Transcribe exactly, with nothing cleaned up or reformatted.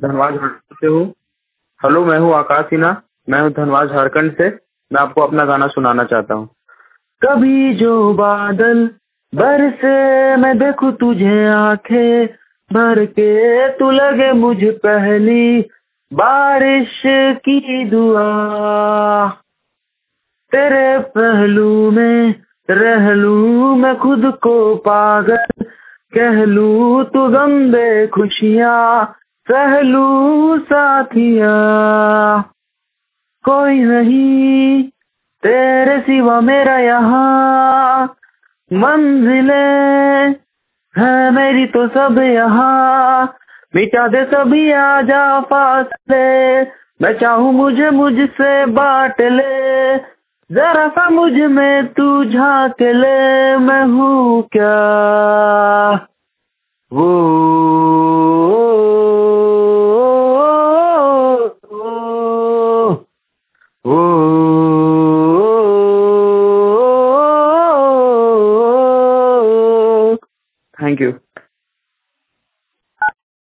धनबाद झारखंड से हूँ। हेलो, मैं हूँ आकाश सिन्हा, मैं हूँ धनबाद झारखंड से। मैं आपको अपना गाना सुनाना चाहता हूँ। कभी जो बादल बरसे मैं देखूं तुझे आंखें भर के, तू लगे मुझे पहली बारिश की दुआ। तेरे पहलू में रह लूं मैं खुद को पागल, कह लूं तू गम दे खुशियाँ सह लूं साथिया। कोई नहीं तेरे सिवा मेरा यहाँ, मंजिलें है मेरी तो सब यहाँ। मिटा दे सभी आजा फासले, मैं चाहूँ मुझे मुझसे बांट ले। जरा सा मुझ में तू झांक ले, मैं हूँ क्या वो, वो, थैंक यू।